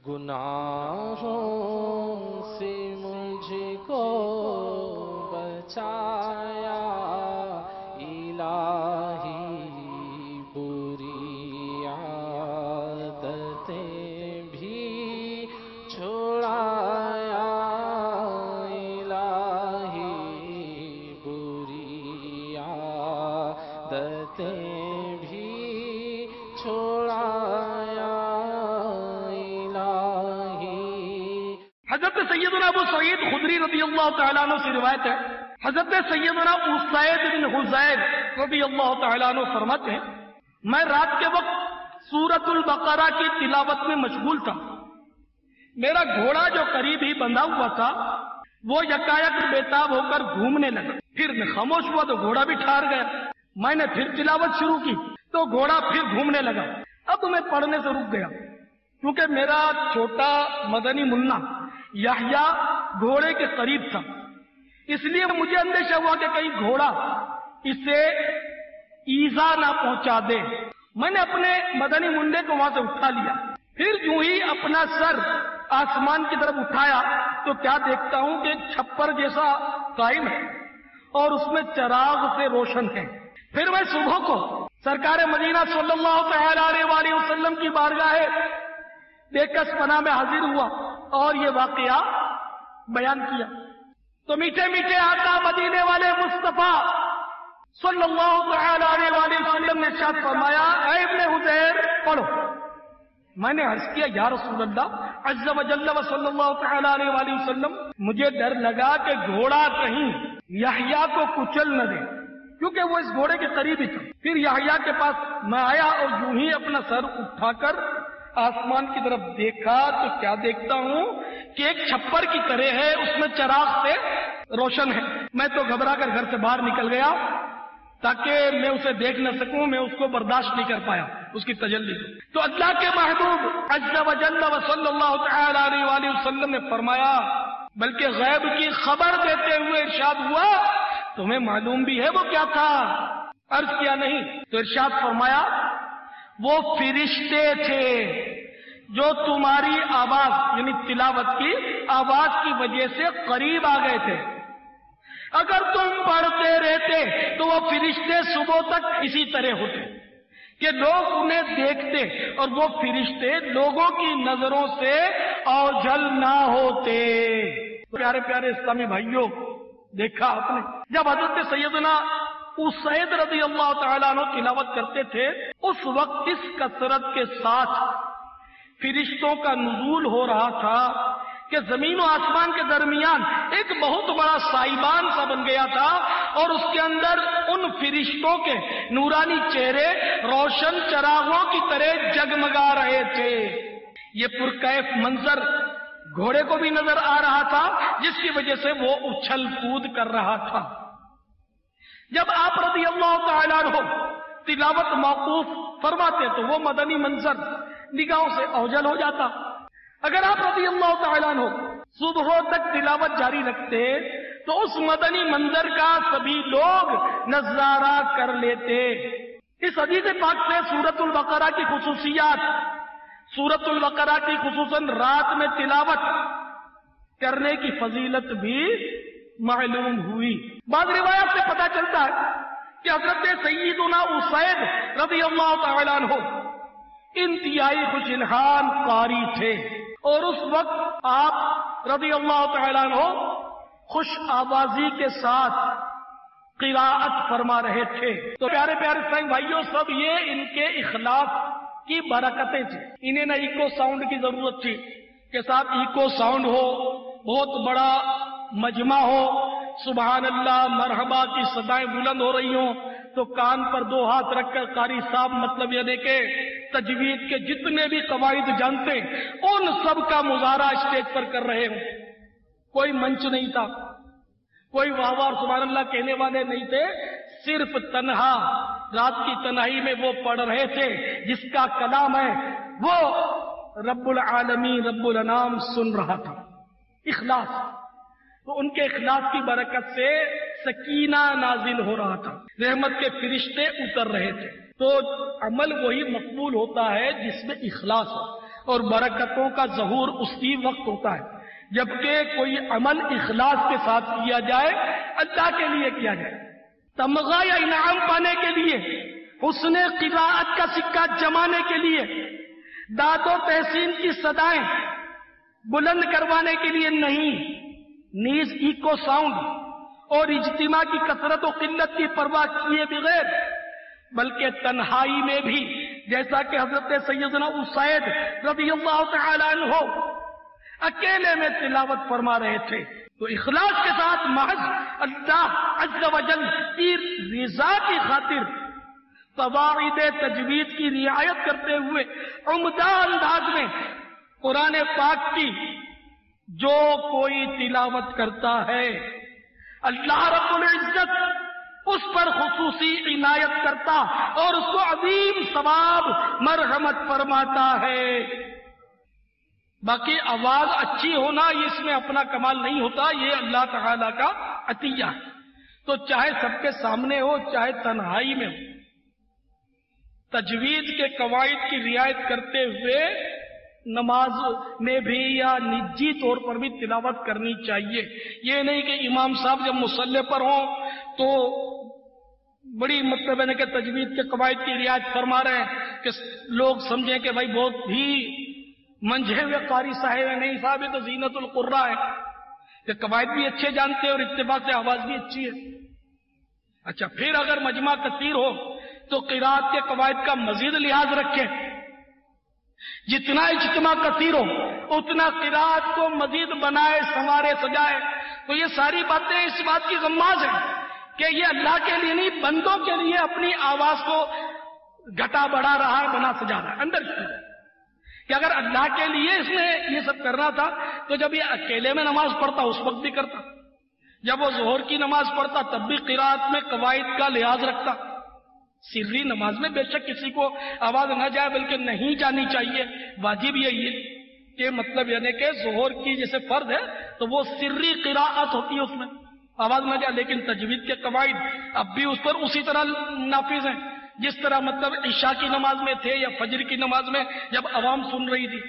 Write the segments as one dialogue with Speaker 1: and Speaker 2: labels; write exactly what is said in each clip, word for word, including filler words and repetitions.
Speaker 1: گناہوں سے مجھ کو بچایا الہی، بری عادتیں بھی چھڑایا الہی، بری عادتیں بھی چھڑایا
Speaker 2: حضرت سیدنا ابو سعید خدری رضی اللہ تعالیٰ عنہ سے روایت ہے، حضرت سیدنا اسید بن حضیر رضی اللہ تعالیٰ عنہ فرماتے ہیں، میں رات کے وقت سورۃ البقرہ کی تلاوت میں مشغول تھا، میرا گھوڑا جو قریب ہی بندھا ہوا تھا وہ یکایک بےتاب ہو کر گھومنے لگا، پھر میں خاموش ہوا تو گھوڑا بھی ٹھہر گیا، میں نے پھر تلاوت شروع کی تو گھوڑا پھر گھومنے لگا، اب میں پڑھنے سے رک گیا کیونکہ میرا چھوٹا مدنی منا یحییٰ گھوڑے کے قریب تھا، اس لیے مجھے اندیشہ ہوا کہ کہیں گھوڑا اسے ایذا نہ پہنچا دے، میں نے اپنے مدنی منڈے کو وہاں سے اٹھا لیا، پھر جو ہی اپنا سر آسمان کی طرف اٹھایا تو کیا دیکھتا ہوں کہ ایک چھپر جیسا قائم ہے اور اس میں چراغ سے روشن ہے، پھر میں صبح کو سرکار مدینہ صلی اللہ تعالی علیہ وآلہ وسلم کی بارگاہ بےکس پناہ میں حاضر ہوا اور یہ واقعہ بیان کیا تو میٹھے میٹھے آقا مدینے والے مصطفیٰ صلی اللہ تعالی علیہ وآلہ وسلم نے ارشاد فرمایا، اے ابن حذیر پڑھو، میں نے عرض کیا یا رسول اللہ عز و جل و صلی اللہ تعالی علیہ وآلہ وسلم، مجھے ڈر لگا کہ گھوڑا کہیں یحییٰ کو کچل نہ دے کیونکہ وہ اس گھوڑے کے قریب ہی تھا، پھر یحییٰ کے پاس میں آیا اور یوں ہی اپنا سر اٹھا کر آسمان کی طرف دیکھا تو کیا دیکھتا ہوں کہ ایک چھپر کی طرح ہے، اس میں چراغ سے روشن ہے، میں تو گھبرا کر گھر سے باہر نکل گیا تاکہ میں اسے دیکھ نہ سکوں، میں اس کو برداشت نہیں کر پایا اس کی تجلی کو، تو اللہ کے محبوب عز و جل و صلی اللہ تعالی علیہ وآلہ وسلم نے فرمایا، بلکہ غیب کی خبر دیتے ہوئے ارشاد ہوا، تمہیں معلوم بھی ہے وہ کیا تھا؟ عرض کیا نہیں، تو ارشاد فرمایا وہ فرشتے تھے جو تمہاری آواز یعنی تلاوت کی آواز کی وجہ سے قریب آ گئے تھے، اگر تم پڑھتے رہتے تو وہ فرشتے صبح تک اسی طرح ہوتے کہ لوگ انہیں دیکھتے اور وہ فرشتے لوگوں کی نظروں سے اوجھل نہ ہوتے۔ پیارے پیارے اسلامی بھائیوں، دیکھا آپ نے جب حضرت سیدنا اسید رضی اللہ تعالیٰ عنہ تلاوت کرتے تھے اس وقت اس کثرت کے ساتھ فرشتوں کا نزول ہو رہا تھا کہ زمین و آسمان کے درمیان ایک بہت بڑا سائبان سا بن گیا تھا اور اس کے اندر ان فرشتوں کے نورانی چہرے روشن چراغوں کی طرح جگمگا رہے تھے۔ یہ پرکیف منظر گھوڑے کو بھی نظر آ رہا تھا جس کی وجہ سے وہ اچھل کود کر رہا تھا۔ جب آپ رضی اللہ تعالیٰ عنہ تلاوت موقوف فرماتے تو وہ مدنی منظر نگاہوں سے اوجھل ہو جاتا، اگر آپ رضی اللہ تعالیٰ عنہ صبحوں تک تلاوت جاری رکھتے تو اس مدنی منظر کا سبھی لوگ نظارہ کر لیتے۔ اس حدیث پاک سے سورۃ البقرہ کی خصوصیات، سورۃ البقرہ کی خصوصاً رات میں تلاوت کرنے کی فضیلت بھی معلوم ہوئی۔ بعض روایات سے پتہ چلتا ہے کہ حضرت سیدنا اسید رضی اللہ تعالیٰ عنہ انتہائی خوش الحان قاری تھے اور اس وقت آپ رضی اللہ تعالیٰ عنہ خوش آوازی کے ساتھ قراءت فرما رہے تھے۔ تو پیارے پیارے سنگ بھائیوں، سب یہ ان کے اخلاص کی برکتیں تھیں، انہیں نہ ایکو ساؤنڈ کی ضرورت تھی کہ ساتھ ایکو ساؤنڈ ہو، بہت بڑا مجمع ہو، سبحان اللہ مرحبا کی صدائیں بلند ہو رہی ہوں تو کان پر دو ہاتھ رکھ کر قاری صاحب مطلب یہ دیکھے تجوید کے جتنے بھی قواعد جانتے ان سب کا مظاہرہ اسٹیج پر کر رہے ہوں۔ کوئی منچ نہیں تھا، کوئی واہ واہ سبحان اللہ کہنے والے نہیں تھے، صرف تنہا رات کی تنہائی میں وہ پڑھ رہے تھے، جس کا کلام ہے وہ رب العالمین رب الانام سن رہا تھا۔ اخلاص، تو ان کے اخلاص کی برکت سے سکینہ نازل ہو رہا تھا، رحمت کے فرشتے اتر رہے تھے۔ تو عمل وہی مقبول ہوتا ہے جس میں اخلاص ہو۔ اور برکتوں کا ظہور اسی وقت ہوتا ہے جبکہ کوئی عمل اخلاص کے ساتھ کیا جائے، اللہ کے لیے کیا جائے، تمغہ یا انعام پانے کے لیے، حسن قراءت کا سکہ جمانے کے لیے، داد و تحسین کی صدائیں بلند کروانے کے لیے نہیں، نیز ایکو ساؤنڈ اور اجتماع کی کثرت و قلت کی پرواہ کیے بغیر بلکہ تنہائی میں بھی، جیسا کہ حضرت سیدنا اسید رضی اللہ تعالی عنہ اکیلے میں تلاوت فرما رہے تھے تو اخلاص کے ساتھ محض اللہ عز و جل کی رضا کی خاطر قواعد تجوید کی رعایت کرتے ہوئے عمدہ انداز میں قرآن پاک کی جو کوئی تلاوت کرتا ہے، اللہ رب العزت اس پر خصوصی عنایت کرتا اور اس کو عظیم ثواب مرحمت فرماتا ہے۔ باقی آواز اچھی ہونا یہ اس میں اپنا کمال نہیں ہوتا، یہ اللہ تعالی کا عطیہ ہے، تو چاہے سب کے سامنے ہو چاہے تنہائی میں ہو، تجوید کے قواعد کی رعایت کرتے ہوئے نماز میں بھی یا نجی طور پر بھی تلاوت کرنی چاہیے۔ یہ نہیں کہ امام صاحب جب مصلی پر ہوں تو بڑی مطلب ہے کہ تجوید کے قواعد کی رعایت فرما رہے ہیں کہ لوگ سمجھیں کہ بھائی بہت ہی منجھے ہوئے قاری صاحب ہے، نہیں صاحب یہ تو زینت القرہ ہے، کہ قواعد بھی اچھے جانتے ہیں اور اتباع سے آواز بھی اچھی ہے۔ اچھا پھر اگر مجمع کثیر ہو تو قرات کے قواعد کا مزید لحاظ رکھیں، جتنا اجتماع کثیر ہو اتنا قرات کو مزید بنائے سنوارے سجائے۔ تو یہ ساری باتیں اس بات کی غماز ہیں کہ یہ اللہ کے لیے نہیں بندوں کے لیے اپنی آواز کو گھٹا بڑھا رہا ہے، بنا سجا رہا ہے اندر کی، کہ اگر اللہ کے لیے اس نے یہ سب کرنا تھا تو جب یہ اکیلے میں نماز پڑھتا اس وقت بھی کرتا، جب وہ ظہر کی نماز پڑھتا تب بھی قرات میں قواعد کا لحاظ رکھتا۔ سری نماز میں بے شک کسی کو آواز نہ جائے بلکہ نہیں جانی چاہیے، واجب یہی ہے کہ مطلب یعنی کہ ظہر کی جیسے فرض ہے تو وہ سری قراءت ہوتی ہے، اس میں آواز نہ جائے، لیکن تجوید کے قواعد اب بھی اس پر اسی طرح نافذ ہیں جس طرح مطلب عشاء کی نماز میں تھے یا فجر کی نماز میں جب عوام سن رہی تھی،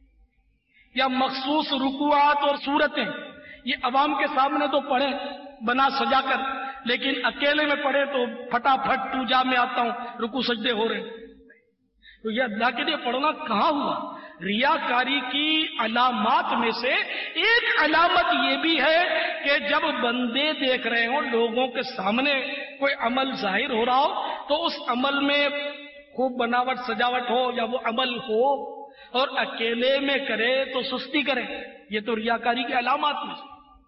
Speaker 2: یا مخصوص رکوعات اور سورتیں یہ عوام کے سامنے تو پڑھیں بنا سجا کر، لیکن اکیلے میں پڑھے تو پھٹافٹ تو جا میں آتا ہوں رکوع سجدے ہو رہے ہیں، تو یہ اللہ کے لیے پڑھنا کہاں ہوا؟ ریاکاری کی علامات میں سے ایک علامت یہ بھی ہے کہ جب بندے دیکھ رہے ہوں، لوگوں کے سامنے کوئی عمل ظاہر ہو رہا ہو تو اس عمل میں خوب بناوٹ سجاوٹ ہو یا وہ عمل ہو، اور اکیلے میں کرے تو سستی کرے، یہ تو ریاکاری کی علامات میں سے۔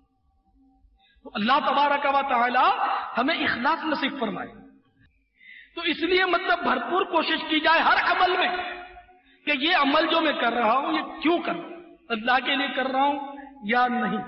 Speaker 2: تو اللہ تبارک و تعالی ہمیں اخلاص نصیب فرمائے، تو اس لیے مطلب بھرپور کوشش کی جائے ہر عمل میں کہ یہ عمل جو میں کر رہا ہوں یہ کیوں کر رہا ہوں، اللہ کے لیے کر رہا ہوں یا نہیں۔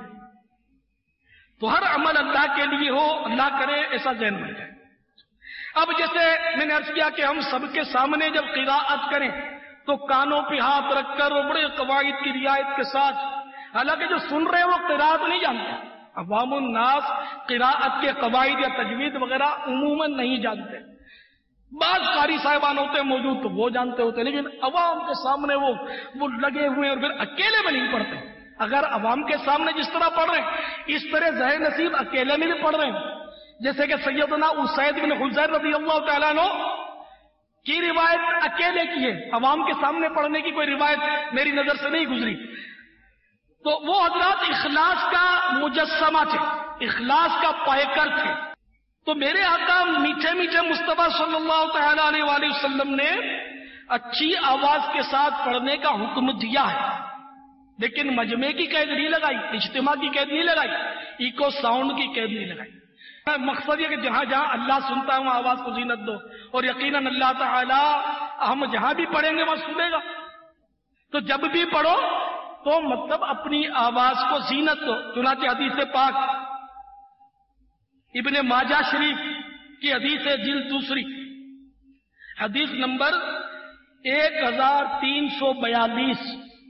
Speaker 2: تو ہر عمل اللہ کے لیے ہو، اللہ کرے ایسا ذہن میں جائے۔ اب جیسے میں نے عرض کیا کہ ہم سب کے سامنے جب قراءت کریں تو کانوں پہ ہاتھ رکھ کر اور بڑے قواعد کی رعایت کے ساتھ، حالانکہ جو سن رہے ہیں وہ قراءت نہیں جانتے، عوام الناس قراءت کے قواعد یا تجوید وغیرہ عموماً نہیں جانتے، بعض قاری صاحبان ہوتے ہیں موجود تو وہ جانتے ہوتے، لیکن عوام کے سامنے وہ وہ لگے ہوئے اور پھر اکیلے میں نہیں پڑھتے۔ اگر عوام کے سامنے جس طرح پڑھ رہے ہیں اس طرح ظاہر نصیب اکیلے میں بھی پڑھ رہے ہیں، جیسے کہ سیدنا اسید بن حضیر رضی اللہ تعالیٰ عنہ کی روایت اکیلے کی ہے، عوام کے سامنے پڑھنے کی کوئی روایت میری نظر سے نہیں گزری، تو وہ حضرات اخلاص کا مجسمہ تھے، اخلاص کا پائکر تھے۔ تو میرے آقا میٹھے میٹھے مصطفیٰ صلی اللہ تعالی علیہ وآلہ وسلم نے اچھی آواز کے ساتھ پڑھنے کا حکم دیا ہے، لیکن مجمع کی قید نہیں لگائی، اجتماع کی قید نہیں لگائی، ایکو ساؤنڈ کی قید نہیں لگائی۔ مقصد یہ کہ جہاں جہاں اللہ سنتا ہے وہاں آواز کو زینت دو، اور یقیناً اللہ تعالی ہم جہاں بھی پڑھیں گے وہاں سنے گا، تو جب بھی پڑھو تو مطلب اپنی آواز کو زینت دو۔ چنانچہ حدیث پاک ابن ماجہ شریف کی حدیث ہے، جلد دوسری، حدیث نمبر ایک ہزار تین سو بیالیس،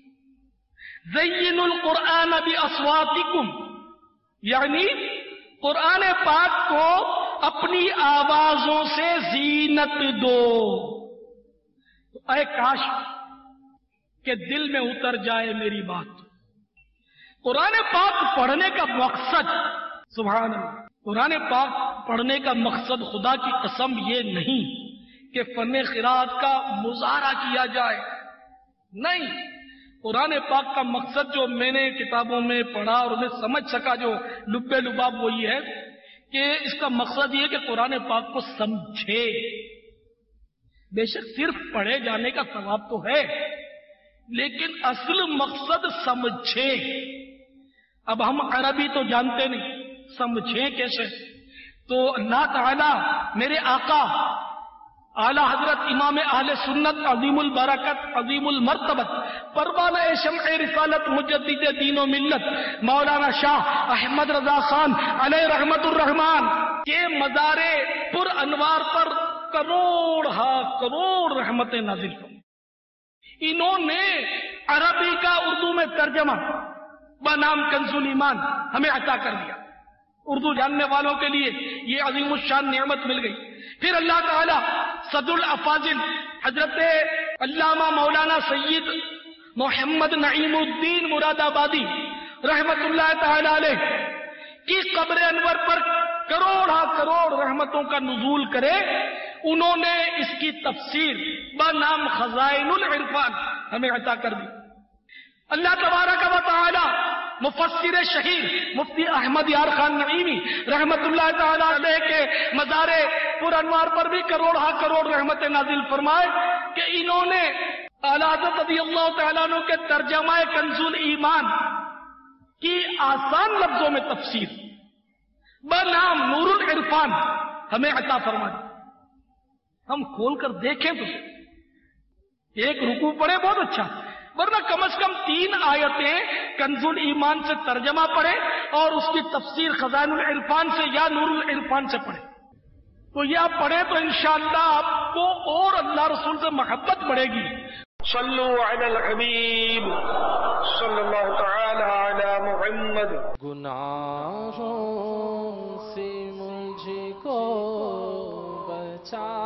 Speaker 2: زین القرآن باصواتکم، یعنی قرآن پاک کو اپنی آوازوں سے زینت دو۔ اے کاش کہ دل میں اتر جائے میری بات. قرآن پاک پڑھنے کا مقصد، سبحان اللہ، قرآن پاک پڑھنے کا مقصد خدا کی قسم یہ نہیں کہ فن قرات کا مظاہرہ کیا جائے. نہیں، قرآن پاک کا مقصد جو میں نے کتابوں میں پڑھا اور انہیں سمجھ سکا، جو لب لباب وہ یہ ہے کہ اس کا مقصد یہ کہ قرآن پاک کو سمجھے. بے شک صرف پڑھے جانے کا ثواب تو ہے، لیکن اصل مقصد سمجھے. اب ہم عربی تو جانتے نہیں، سمجھیں کیسے؟ تو اللہ تعالی میرے آقا اعلی حضرت امام اہل سنت عظیم البرکت عظیم المرتبت پروانہ شمع رسالت مجدد دین و ملت مولانا شاہ احمد رضا خان علیہ رحمت الرحمان کے مزار پر انوار پر کروڑ ہا کروڑ رحمتیں نازل فرمائیں. انہوں نے عربی کا اردو میں ترجمہ بنام کنز الایمان ہمیں عطا کر دیا. اردو جاننے والوں کے لیے یہ عظیم الشان نعمت مل گئی. پھر اللہ تعالی صدر الافاضل حضرت علامہ مولانا سید محمد نعیم الدین مراد آبادی رحمت اللہ تعالی علیہ کی قبر انور پر کروڑ کروڑ رحمتوں کا نزول کرے. انہوں نے اس کی تفسیر بنام خزائن العرفان ہمیں عطا کر دی. اللہ تبارک و تعالی مفسر شہیر مفتی احمد یار خان نعیمی رحمت اللہ تعالی علیہ کے مزار پر انوار پر بھی کروڑ ہا کروڑ رحمت نازل فرمائے کہ انہوں نے اعلیٰ حضرت رضی اللہ تعالیٰ عنہ کے ترجمہ کنز الایمان کی آسان لفظوں میں تفسیر بنام نور العرفان ہمیں عطا فرما دی. ہم کھول کر دیکھیں تو ایک رکوع پڑھے بہت اچھا، ورنہ کم از کم تین آیتیں کنز الایمان سے ترجمہ پڑھے اور اس کی تفسیر خزائن العرفان سے یا نور العرفان سے پڑھے. تو یہ آپ پڑھیں تو انشاءاللہ آپ کو اور اللہ رسول سے محبت بڑھے گی.
Speaker 3: صلو علی الحبیب صلی اللہ تعالی علی محمد.
Speaker 1: گناہوں سے مجھ کو بچا